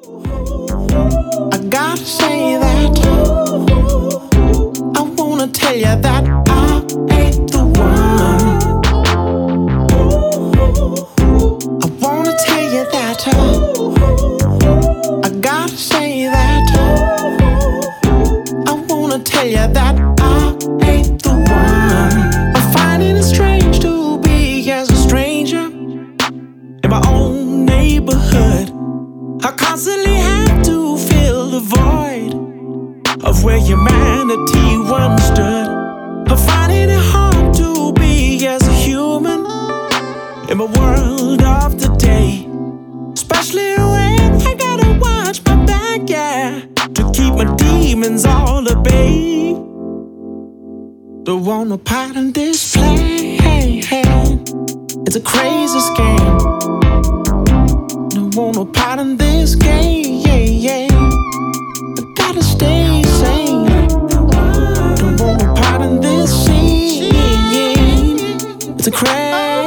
I gotta say that I wanna tell you that I ain't the one. I wanna tell you that I gotta say that I wanna tell you that I ain't the one. I'm finding it strange to be as a stranger in my own neighborhood. I constantly have to fill the void of where humanity once stood. I'm finding it hard to be as a human in my world of today, especially when I gotta watch my back, yeah, to keep my demons all at bay. Don't want no part in this play. It's a crazy scheme. Don't want no part in this game. I gotta stay sane. Don't want no part in this scene. It's a crazy